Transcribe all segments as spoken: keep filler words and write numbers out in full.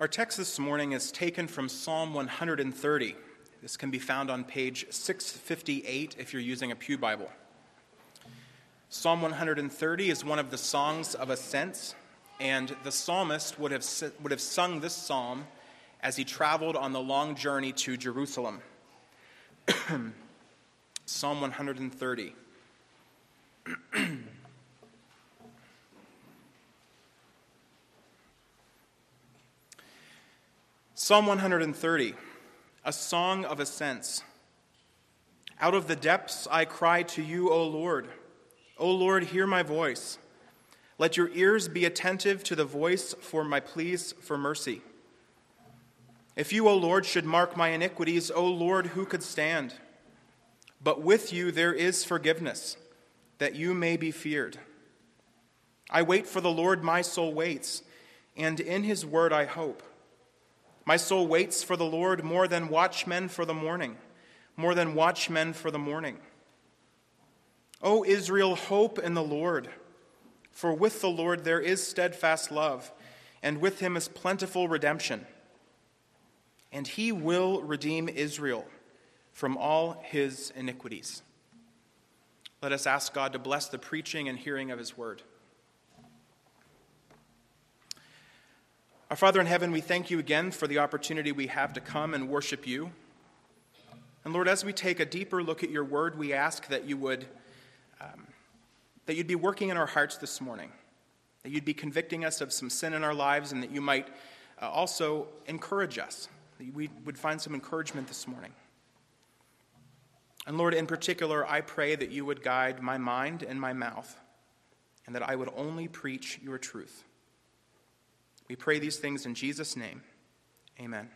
Our text this morning is taken from Psalm one hundred thirty. This can be found on page six fifty-eight if you're using a Pew Bible. Psalm one hundred thirty is one of the songs of ascents, and the psalmist would have, would have sung this psalm as he traveled on the long journey to Jerusalem. Psalm one hundred thirty. Psalm one hundred thirty, a song of ascents. Out of the depths I cry to you, O Lord. O Lord, hear my voice. Let your ears be attentive to the voice for my pleas for mercy. If you, O Lord, should mark my iniquities, O Lord, who could stand? But with you there is forgiveness, that you may be feared. I wait for the Lord, my soul waits, and in his word I hope. My soul waits for the Lord more than watchmen for the morning, more than watchmen for the morning. O Israel, hope in the Lord, for with the Lord there is steadfast love, and with him is plentiful redemption. And he will redeem Israel from all his iniquities. Let us ask God to bless the preaching and hearing of his word. Our Father in heaven, we thank you again for the opportunity we have to come and worship you. And Lord, as we take a deeper look at your word, we ask that you would, um, that you'd be working in our hearts this morning, that you'd be convicting us of some sin in our lives, and that you might uh, also encourage us, that we would find some encouragement this morning. And Lord, in particular, I pray that you would guide my mind and my mouth, and that I would only preach your truth. We pray these things in Jesus' name. Amen.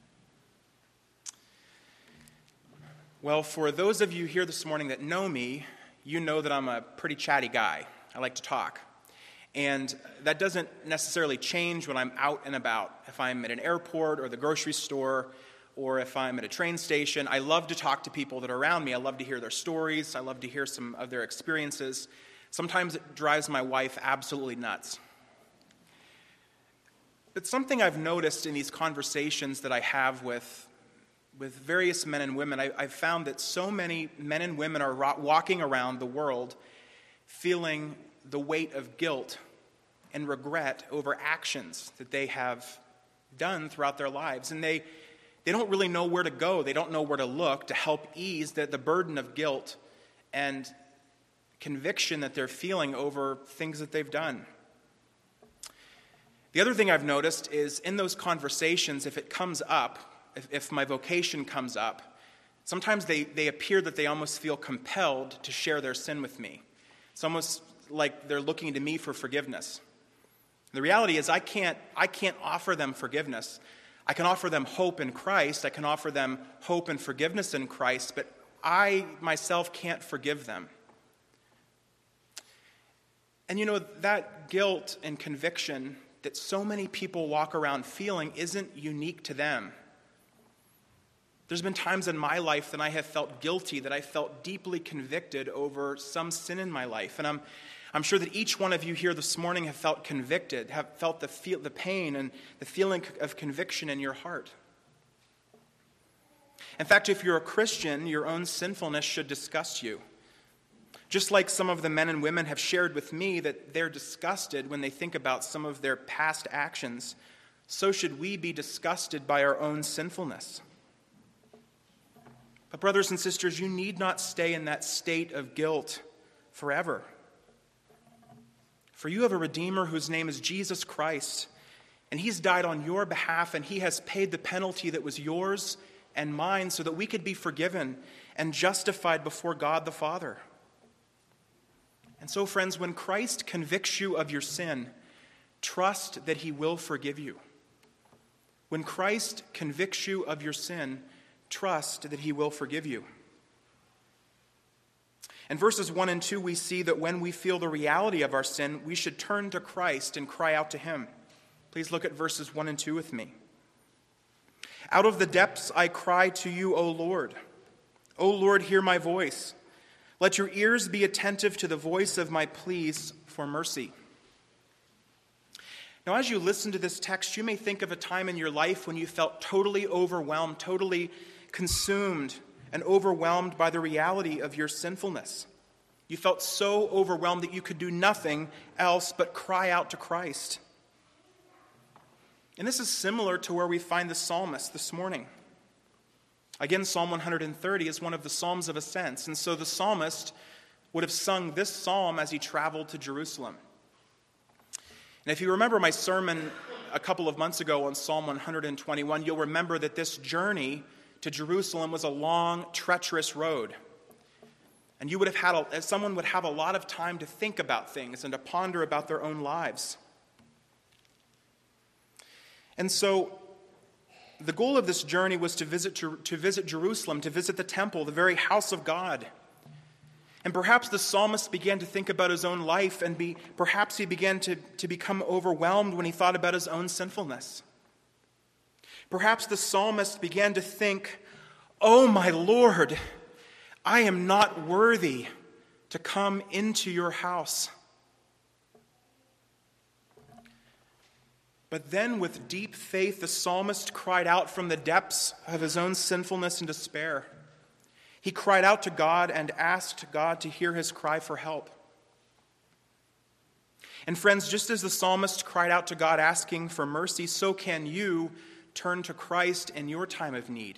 Well, for those of you here this morning that know me, you know that I'm a pretty chatty guy. I like to talk. And that doesn't necessarily change when I'm out and about. If I'm at an airport or the grocery store, or if I'm at a train station, I love to talk to people that are around me. I love to hear their stories. I love to hear some of their experiences. Sometimes it drives my wife absolutely nuts. But something I've noticed in these conversations that I have with, with various men and women, I, I've found that so many men and women are ro- walking around the world feeling the weight of guilt and regret over actions that they have done throughout their lives. And they, they don't really know where to go. They don't know where to look to help ease the, the burden of guilt and conviction that they're feeling over things that they've done. The other thing I've noticed is in those conversations, if it comes up, if, if my vocation comes up, sometimes they, they appear that they almost feel compelled to share their sin with me. It's almost like they're looking to me for forgiveness. The reality is I can't, I can't offer them forgiveness. I can offer them hope in Christ. I can offer them hope and forgiveness in Christ, but I myself can't forgive them. And you know, that guilt and conviction that so many people walk around feeling isn't unique to them. There's been times in my life that I have felt guilty, that I felt deeply convicted over some sin in my life. And I'm, I'm sure that each one of you here this morning have felt convicted, have felt the feel, the pain and the feeling of conviction in your heart. In fact, if you're a Christian, your own sinfulness should disgust you. Just like some of the men and women have shared with me that they're disgusted when they think about some of their past actions, so should we be disgusted by our own sinfulness. But brothers and sisters, you need not stay in that state of guilt forever. For you have a Redeemer whose name is Jesus Christ, and he's died on your behalf, and he has paid the penalty that was yours and mine so that we could be forgiven and justified before God the Father. And so, friends, when Christ convicts you of your sin, trust that he will forgive you. When Christ convicts you of your sin, trust that he will forgive you. In verses one and two, we see that when we feel the reality of our sin, we should turn to Christ and cry out to him. Please look at verses one and two with me. Out of the depths I cry to you, O Lord. O Lord, hear my voice. Let your ears be attentive to the voice of my pleas for mercy. Now, as you listen to this text, you may think of a time in your life when you felt totally overwhelmed, totally consumed and overwhelmed by the reality of your sinfulness. You felt so overwhelmed that you could do nothing else but cry out to Christ. And this is similar to where we find the psalmist this morning. Again, Psalm one hundred thirty is one of the Psalms of Ascents, and so the psalmist would have sung this psalm as he traveled to Jerusalem. And if you remember my sermon a couple of months ago on Psalm one hundred twenty-one, you'll remember that this journey to Jerusalem was a long, treacherous road. And you would have had, a, someone would have a lot of time to think about things and to ponder about their own lives. And so the goal of this journey was to visit, to, to visit Jerusalem, to visit the temple, the very house of God. And perhaps the psalmist began to think about his own life, and be, perhaps he began to, to become overwhelmed when he thought about his own sinfulness. Perhaps the psalmist began to think, "Oh, my Lord, I am not worthy to come into your house." But then, with deep faith, the psalmist cried out from the depths of his own sinfulness and despair. He cried out to God and asked God to hear his cry for help. And friends, just as the psalmist cried out to God asking for mercy, so can you turn to Christ in your time of need.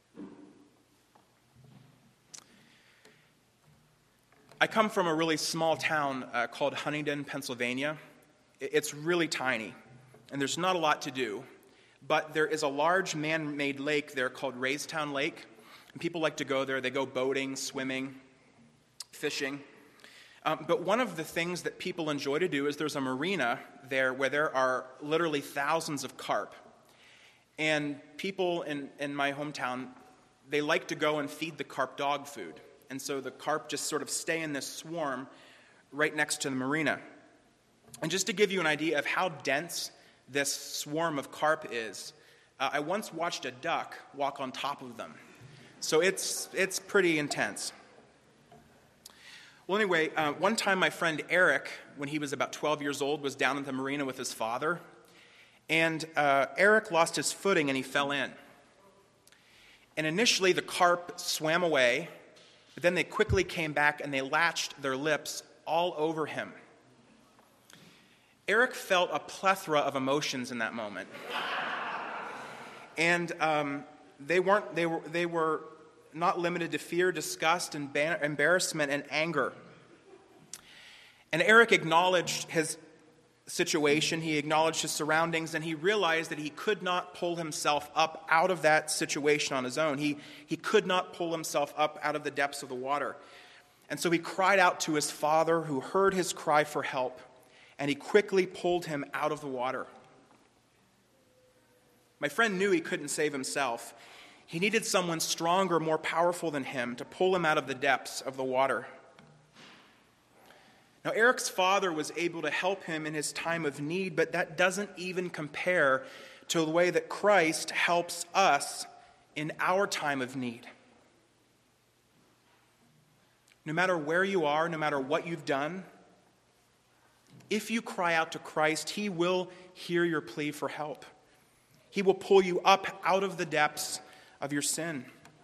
I come from a really small town uh, called Huntingdon, Pennsylvania. It's really tiny, and there's not a lot to do. But there is a large man-made lake there called Raystown Lake. And people like to go there. They go boating, swimming, fishing. Um, but one of the things that people enjoy to do is there's a marina there where there are literally thousands of carp. And people in, in my hometown, they like to go and feed the carp dog food. And so the carp just sort of stay in this swarm right next to the marina. And just to give you an idea of how dense this swarm of carp is, uh, I once watched a duck walk on top of them. So it's it's pretty intense. Well, anyway, uh, one time my friend Eric, when he was about twelve years old, was down at the marina with his father. And uh, Eric lost his footing and he fell in. And initially the carp swam away, but then they quickly came back and they latched their lips all over him. Eric felt a plethora of emotions in that moment. And um, they weren't they were they were not limited to fear, disgust, and ban- embarrassment and anger. And Eric acknowledged his situation, he acknowledged his surroundings, and he realized that he could not pull himself up out of that situation on his own. He, he could not pull himself up out of the depths of the water. And so he cried out to his father, who heard his cry for help, and he quickly pulled him out of the water. My friend knew he couldn't save himself. He needed someone stronger, more powerful than him to pull him out of the depths of the water. Now, Eric's father was able to help him in his time of need, but that doesn't even compare to the way that Christ helps us in our time of need. No matter where you are, no matter what you've done, if you cry out to Christ, he will hear your plea for help. He will pull you up out of the depths of your sin.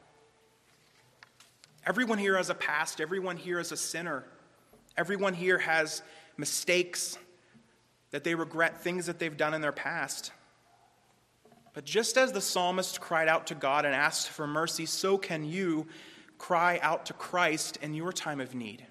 Everyone here has a past. Everyone here is a sinner. Everyone here has mistakes that they regret, things that they've done in their past. But just as the psalmist cried out to God and asked for mercy, so can you cry out to Christ in your time of need.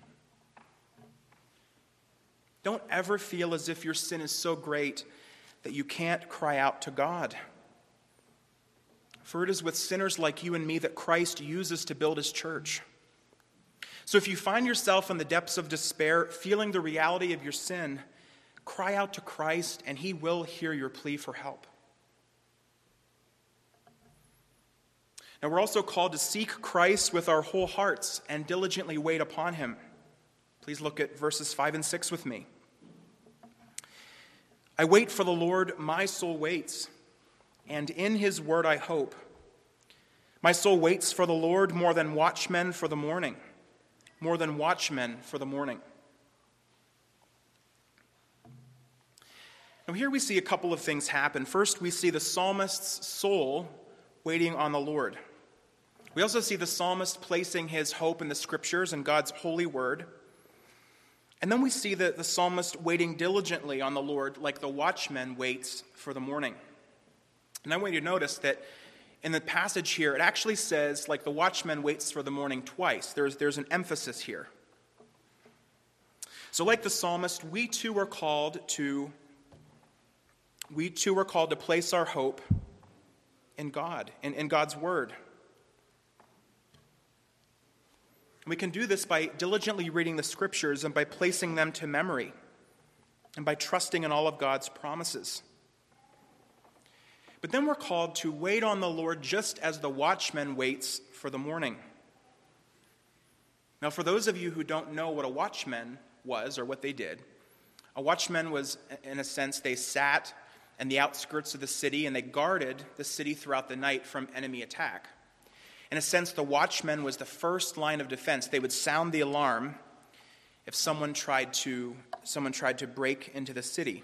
Don't ever feel as if your sin is so great that you can't cry out to God. For it is with sinners like you and me that Christ uses to build his church. So if you find yourself in the depths of despair, feeling the reality of your sin, cry out to Christ and he will hear your plea for help. Now we're also called to seek Christ with our whole hearts and diligently wait upon him. Please look at verses five and six with me. I wait for the Lord, my soul waits, and in his word I hope. My soul waits for the Lord more than watchmen for the morning, more than watchmen for the morning. Now here we see a couple of things happen. First, we see the psalmist's soul waiting on the Lord. We also see the psalmist placing his hope in the scriptures and God's holy word. And then we see the, the psalmist waiting diligently on the Lord like the watchman waits for the morning. And I want you to notice that in the passage here, it actually says like the watchman waits for the morning twice. There's, there's an emphasis here. So like the psalmist, we too are called to we too are called to place our hope in God, in, in God's word. We can do this by diligently reading the scriptures and by placing them to memory and by trusting in all of God's promises. But then we're called to wait on the Lord just as the watchman waits for the morning. Now, for those of you who don't know what a watchman was or what they did, a watchman was, in a sense, they sat in the outskirts of the city and they guarded the city throughout the night from enemy attack. In a sense, the watchman was the first line of defense. They would sound the alarm if someone tried to, someone tried to break into the city.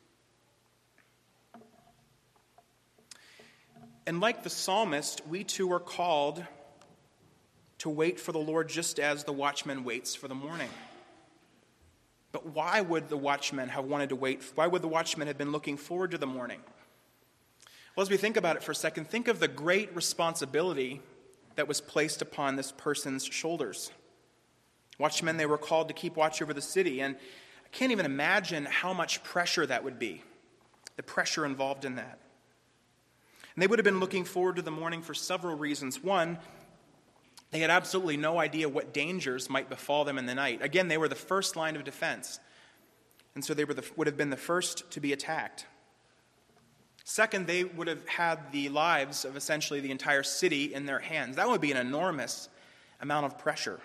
And like the psalmist, we too are called to wait for the Lord just as the watchman waits for the morning. But why would the watchman have wanted to wait? Why would the watchman have been looking forward to the morning? Well, as we think about it for a second, think of the great responsibility that was placed upon this person's shoulders. Watchmen, they were called to keep watch over the city, and I can't even imagine how much pressure that would be, the pressure involved in that. And they would have been looking forward to the morning for several reasons. One, they had absolutely no idea what dangers might befall them in the night. Again, they were the first line of defense, and so they were the, would have been the first to be attacked. Second, they would have had the lives of essentially the entire city in their hands. That would be an enormous amount of pressure.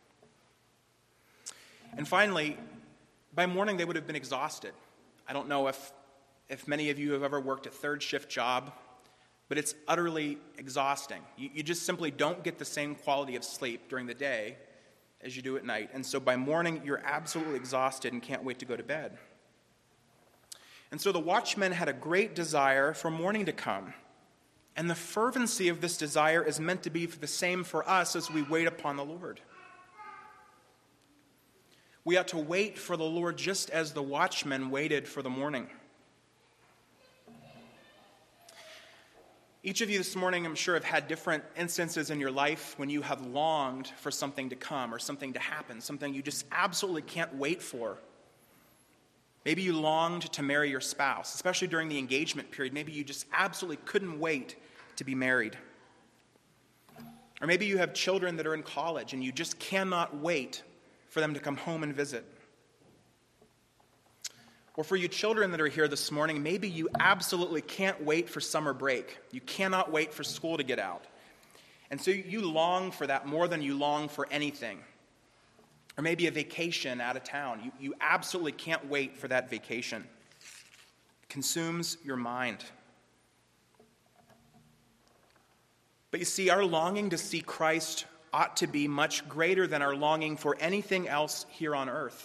And finally, by morning they would have been exhausted. I don't know if, if many of you have ever worked a third shift job, but it's utterly exhausting. You, you just simply don't get the same quality of sleep during the day as you do at night. And so by morning, you're absolutely exhausted and can't wait to go to bed. And so the watchmen had a great desire for morning to come. And the fervency of this desire is meant to be the same for us as we wait upon the Lord. We ought to wait for the Lord just as the watchmen waited for the morning. Each of you this morning, I'm sure, have had different instances in your life when you have longed for something to come or something to happen, something you just absolutely can't wait for. Maybe you longed to marry your spouse, especially during the engagement period. Maybe you just absolutely couldn't wait to be married. Or maybe you have children that are in college and you just cannot wait for them to come home and visit. Or for you children that are here this morning, maybe you absolutely can't wait for summer break. You cannot wait for school to get out. And so you long for that more than you long for anything. Or maybe a vacation out of town. You, you absolutely can't wait for that vacation. It consumes your mind. But you see, our longing to see Christ ought to be much greater than our longing for anything else here on earth.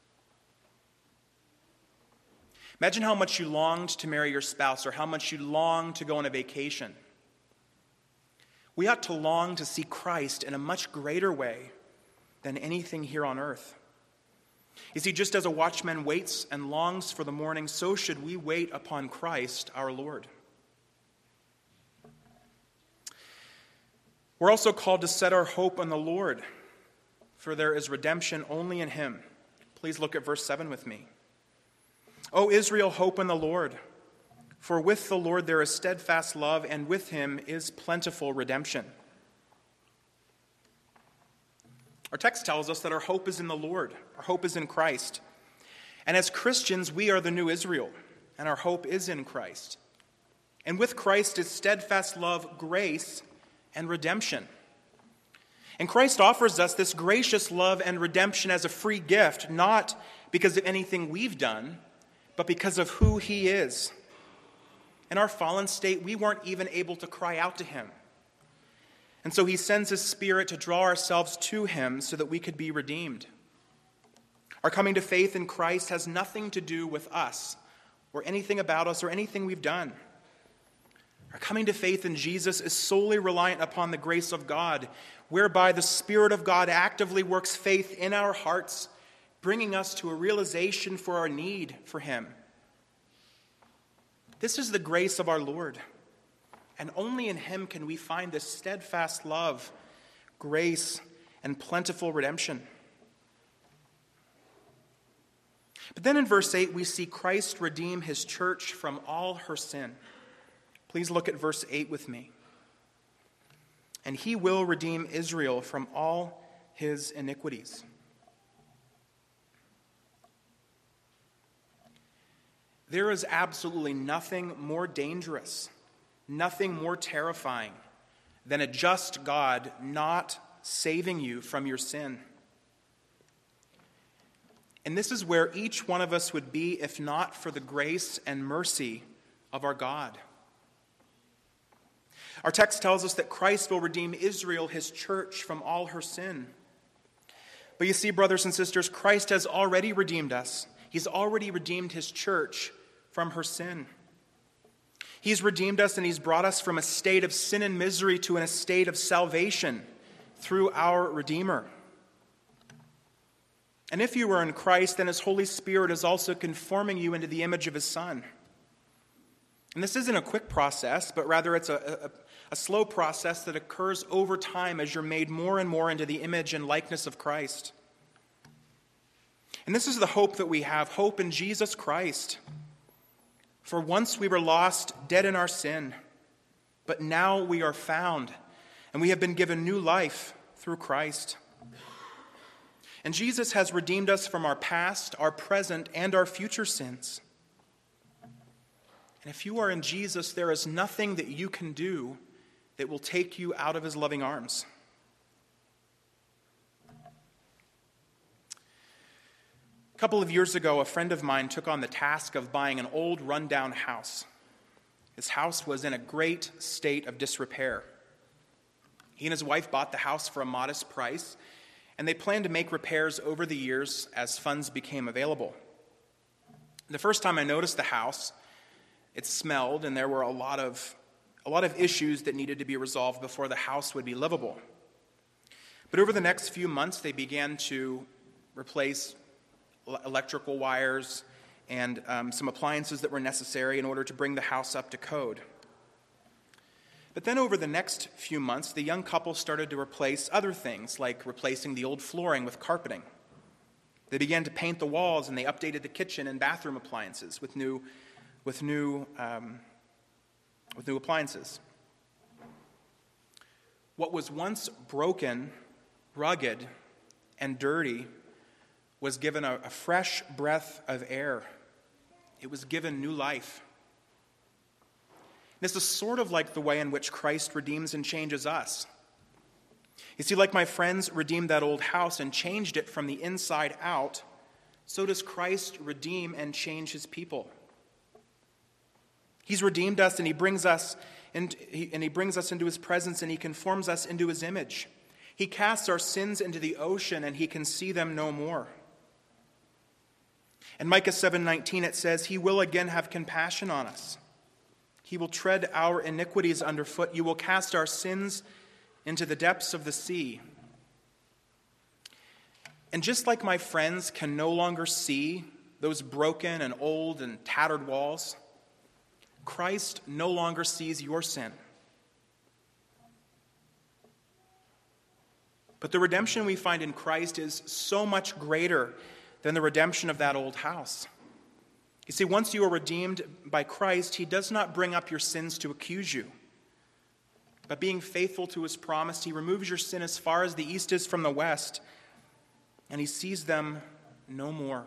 Imagine how much you longed to marry your spouse or how much you longed to go on a vacation. We ought to long to see Christ in a much greater way than anything here on earth. You see, just as a watchman waits and longs for the morning, so should we wait upon Christ our Lord. We're also called to set our hope on the Lord, for there is redemption only in him. Please look at verse seven with me. O Israel, hope in the Lord, for with the Lord there is steadfast love, and with him is plentiful redemption. Our text tells us that our hope is in the Lord. Our hope is in Christ. And as Christians, we are the new Israel, and our hope is in Christ. And with Christ is steadfast love, grace, and redemption. And Christ offers us this gracious love and redemption as a free gift, not because of anything we've done, but because of who he is. In our fallen state, we weren't even able to cry out to him. And so he sends his Spirit to draw ourselves to him so that we could be redeemed. Our coming to faith in Christ has nothing to do with us. or anything about us or anything we've done. Our coming to faith in Jesus is solely reliant upon the grace of God, whereby the Spirit of God actively works faith in our hearts, bringing us to a realization for our need for him. This is the grace of our Lord, and only in him can we find this steadfast love, grace, and plentiful redemption. But then in verse eight, we see Christ redeem his church from all her sin. Please look at verse eight with me. And he will redeem Israel from all his iniquities. There is absolutely nothing more dangerous, nothing more terrifying than a just God not saving you from your sin. And this is where each one of us would be if not for the grace and mercy of our God. Our text tells us that Christ will redeem Israel, his church, from all her sin. But you see, brothers and sisters, Christ has already redeemed us. He's already redeemed his church from her sin. He's redeemed us and he's brought us from a state of sin and misery to an estate of salvation through our Redeemer. And if you are in Christ, then his Holy Spirit is also conforming you into the image of his Son. And this isn't a quick process, but rather it's a, a, a slow process that occurs over time as you're made more and more into the image and likeness of Christ. And this is the hope that we have, hope in Jesus Christ. For once we were lost, dead in our sin, but now we are found, and we have been given new life through Christ. And Jesus has redeemed us from our past, our present, and our future sins. And if you are in Jesus, there is nothing that you can do that will take you out of his loving arms. A couple of years ago, a friend of mine took on the task of buying an old, rundown house. His house was in a great state of disrepair. He and his wife bought the house for a modest price, and they planned to make repairs over the years as funds became available. The first time I noticed the house, it smelled, and there were a lot of a lot of issues that needed to be resolved before the house would be livable. But over the next few months, they began to replace electrical wires and um, some appliances that were necessary in order to bring the house up to code. But then over the next few months, the young couple started to replace other things, like replacing the old flooring with carpeting. They began to paint the walls, and they updated the kitchen and bathroom appliances with new, with new, um, with new appliances. What was once broken, rugged, and dirty was given a, a fresh breath of air. It was given new life. This is sort of like the way in which Christ redeems and changes us. You see, like my friends redeemed that old house and changed it from the inside out, so does Christ redeem and change his people. He's redeemed us, and he brings us and he, and he brings us into his presence, and he conforms us into his image. He casts our sins into the ocean, and he can see them no more. In Micah seven nineteen, it says, he will again have compassion on us. He will tread our iniquities underfoot. You will cast our sins into the depths of the sea. And just like my friends can no longer see those broken and old and tattered walls, Christ no longer sees your sin. But the redemption we find in Christ is so much greater than the redemption of that old house. You see, once you are redeemed by Christ, he does not bring up your sins to accuse you. But being faithful to his promise, he removes your sin as far as the east is from the west, and he sees them no more.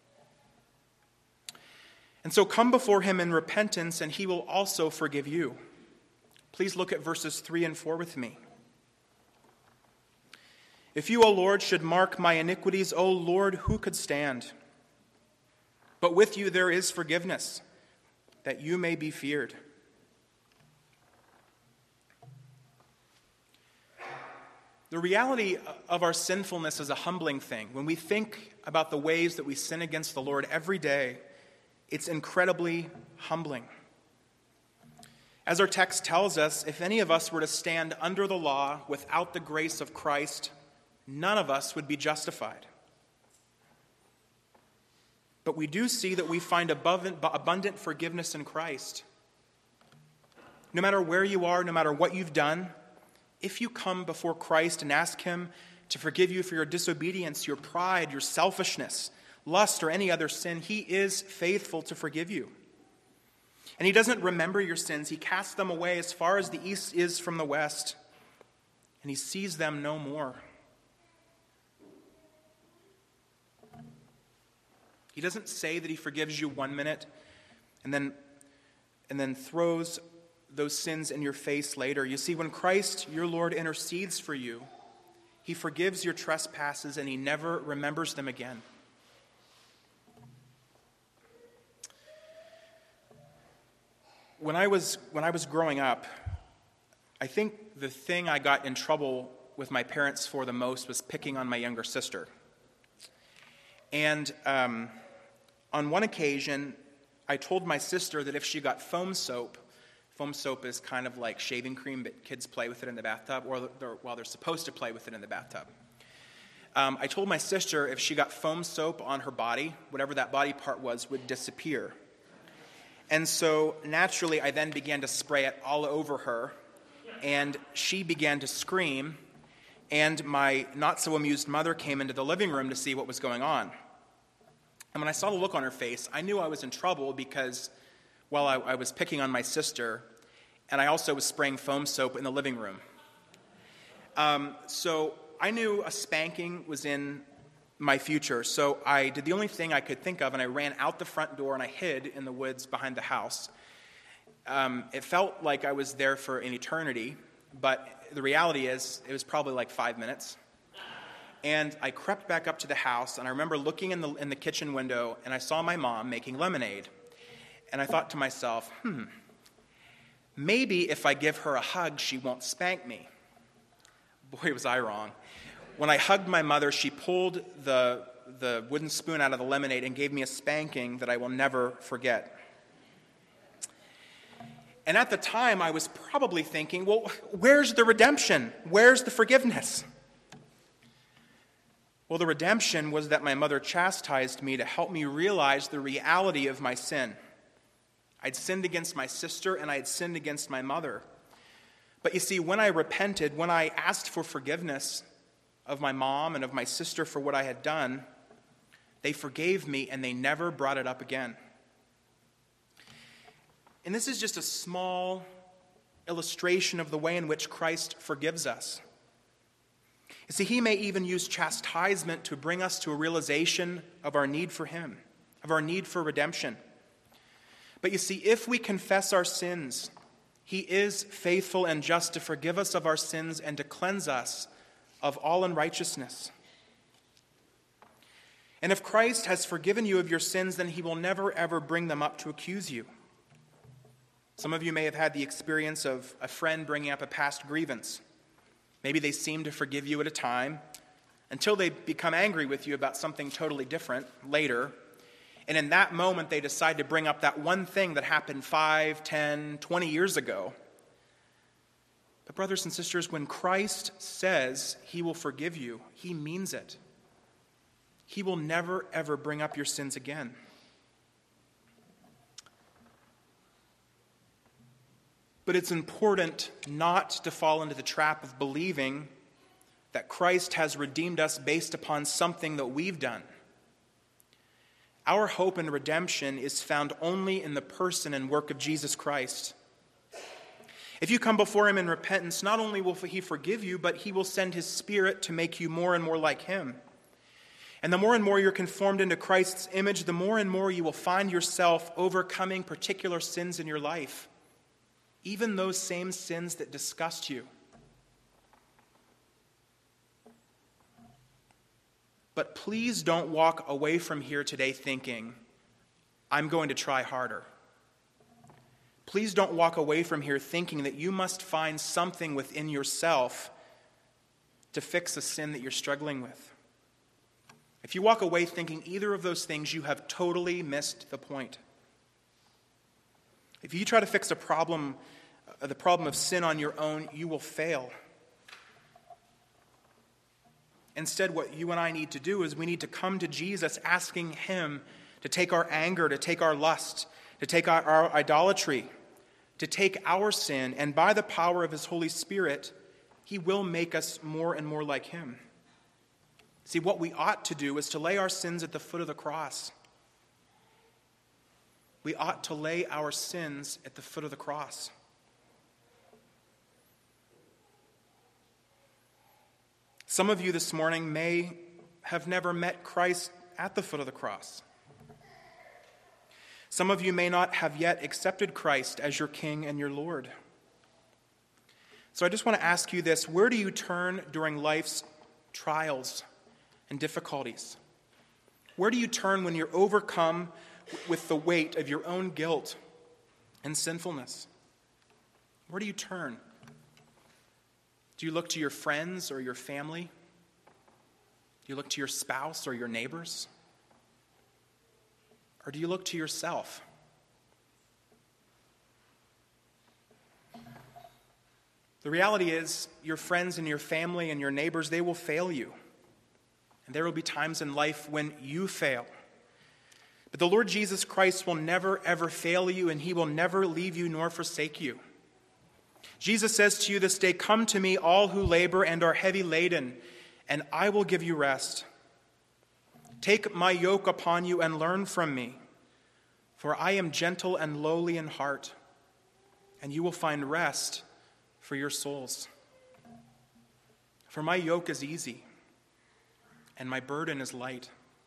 And so come before him in repentance, and he will also forgive you. Please look at verses three and four with me. If you, O Lord, should mark my iniquities, O Lord, who could stand? But with you there is forgiveness, that you may be feared. The reality of our sinfulness is a humbling thing. When we think about the ways that we sin against the Lord every day, It's incredibly humbling. As our text tells us, if any of us were to stand under the law without the grace of Christ, none of us would be justified. But we do see that we find abundant forgiveness in Christ. No matter where you are, no matter what you've done, if you come before Christ and ask him to forgive you for your disobedience, your pride, your selfishness, lust, or any other sin, he is faithful to forgive you. And he doesn't remember your sins. He casts them away as far as the east is from the west, and he sees them no more. He doesn't say that he forgives you one minute and then, and then throws those sins in your face later. You see, when Christ, your Lord, intercedes for you, he forgives your trespasses and he never remembers them again. When I was when I was growing up, I think the thing I got in trouble with my parents for the most was picking on my younger sister. And um, on one occasion, I told my sister that if she got foam soap, foam soap is kind of like shaving cream, but kids play with it in the bathtub, or they're, well, they're supposed to play with it in the bathtub. Um, I told my sister if she got foam soap on her body, whatever that body part was would disappear. And so naturally, I then began to spray it all over her, and she began to scream, and my not-so-amused mother came into the living room to see what was going on. And when I saw the look on her face, I knew I was in trouble because, well, I, I was picking on my sister, and I also was spraying foam soap in the living room. Um, so I knew a spanking was in my future, so I did the only thing I could think of, and I ran out the front door and I hid in the woods behind the house. Um, it felt like I was there for an eternity, but the reality is it was probably like five minutes. And I crept back up to the house, and I remember looking in the in the kitchen window, and I saw my mom making lemonade. And I thought to myself, hmm, maybe if I give her a hug, she won't spank me. Boy, was I wrong. When I hugged my mother, she pulled the, the wooden spoon out of the lemonade and gave me a spanking that I will never forget. And at the time, I was probably thinking, well, where's the redemption? Where's the forgiveness? Well, the redemption was that my mother chastised me to help me realize the reality of my sin. I'd sinned against my sister and I had sinned against my mother. But you see, when I repented, when I asked for forgiveness of my mom and of my sister for what I had done, they forgave me and they never brought it up again. And this is just a small illustration of the way in which Christ forgives us. You see, he may even use chastisement to bring us to a realization of our need for him, of our need for redemption. But you see, if we confess our sins, he is faithful and just to forgive us of our sins and to cleanse us of all unrighteousness. And if Christ has forgiven you of your sins, then he will never, ever bring them up to accuse you. Some of you may have had the experience of a friend bringing up a past grievance. Maybe they seem to forgive you at a time until they become angry with you about something totally different later. And in that moment, they decide to bring up that one thing that happened five, ten, twenty years ago. But brothers and sisters, when Christ says he will forgive you, he means it. He will never, ever bring up your sins again. But it's important not to fall into the trap of believing that Christ has redeemed us based upon something that we've done. Our hope and redemption is found only in the person and work of Jesus Christ. If you come before him in repentance, not only will he forgive you, but he will send his Spirit to make you more and more like him. And the more and more you're conformed into Christ's image, the more and more you will find yourself overcoming particular sins in your life, even those same sins that disgust you. But please don't walk away from here today thinking, I'm going to try harder. Please don't walk away from here thinking that you must find something within yourself to fix a sin that you're struggling with. If you walk away thinking either of those things, you have totally missed the point. If you try to fix a problem, uh, the problem of sin on your own, you will fail. Instead, what you and I need to do is we need to come to Jesus asking him to take our anger, to take our lust, to take our, our idolatry, to take our sin, and by the power of his Holy Spirit, he will make us more and more like him. See, what we ought to do is to lay our sins at the foot of the cross. We ought to lay our sins at the foot of the cross. Some of you this morning may have never met Christ at the foot of the cross. Some of you may not have yet accepted Christ as your King and your Lord. So I just want to ask you this: where do you turn during life's trials and difficulties? Where do you turn when you're overcome with the weight of your own guilt and sinfulness? Where do you turn? Do you look to your friends or your family? Do you look to your spouse or your neighbors? Or do you look to yourself? The reality is, your friends and your family and your neighbors, they will fail you. And there will be times in life when you fail. But the Lord Jesus Christ will never, ever fail you, and he will never leave you nor forsake you. Jesus says to you this day, "Come to me, all who labor and are heavy laden, and I will give you rest. Take my yoke upon you and learn from me, for I am gentle and lowly in heart, and you will find rest for your souls. For my yoke is easy, and my burden is light."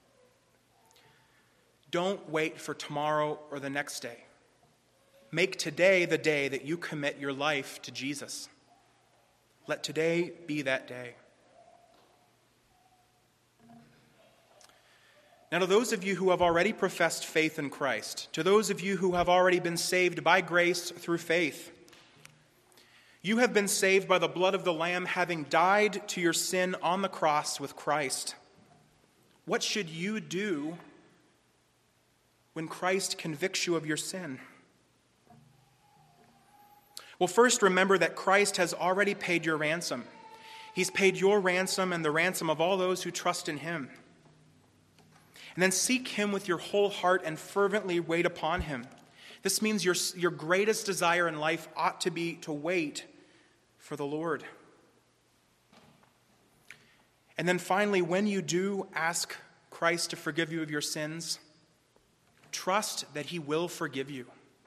Don't wait for tomorrow or the next day. Make today the day that you commit your life to Jesus. Let today be that day. Now, to those of you who have already professed faith in Christ, to those of you who have already been saved by grace through faith, you have been saved by the blood of the Lamb, having died to your sin on the cross with Christ. What should you do when Christ convicts you of your sin? Well, first, remember that Christ has already paid your ransom. He's paid your ransom and the ransom of all those who trust in him. And then seek him with your whole heart and fervently wait upon him. This means your, your greatest desire in life ought to be to wait for the Lord. And then finally, when you do ask Christ to forgive you of your sins, trust that he will forgive you.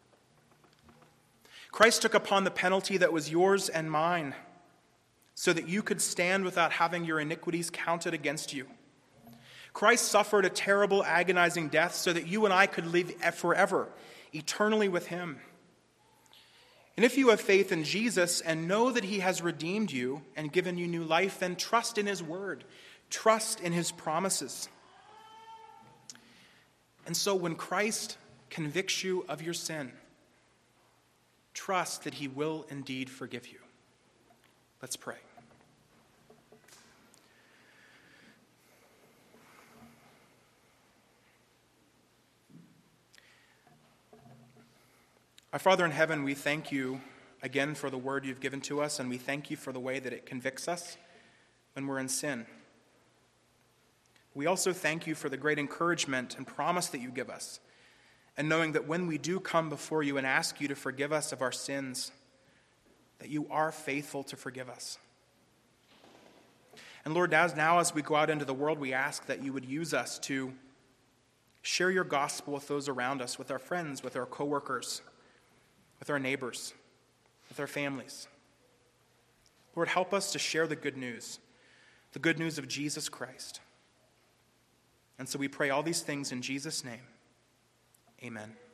Christ took upon the penalty that was yours and mine so that you could stand without having your iniquities counted against you. Christ suffered a terrible, agonizing death so that you and I could live forever, eternally with him. And if you have faith in Jesus and know that he has redeemed you and given you new life, then trust in his word. Trust in his promises. And so when Christ convicts you of your sin, trust that he will indeed forgive you. Let's pray. Our Father in heaven, we thank you again for the word you've given to us, and we thank you for the way that it convicts us when we're in sin. We also thank you for the great encouragement and promise that you give us, and knowing that when we do come before you and ask you to forgive us of our sins, that you are faithful to forgive us. And Lord, as now as we go out into the world, we ask that you would use us to share your gospel with those around us, with our friends, with our coworkers, with our neighbors, with our families. Lord, help us to share the good news, the good news of Jesus Christ. And so we pray all these things in Jesus' name. Amen.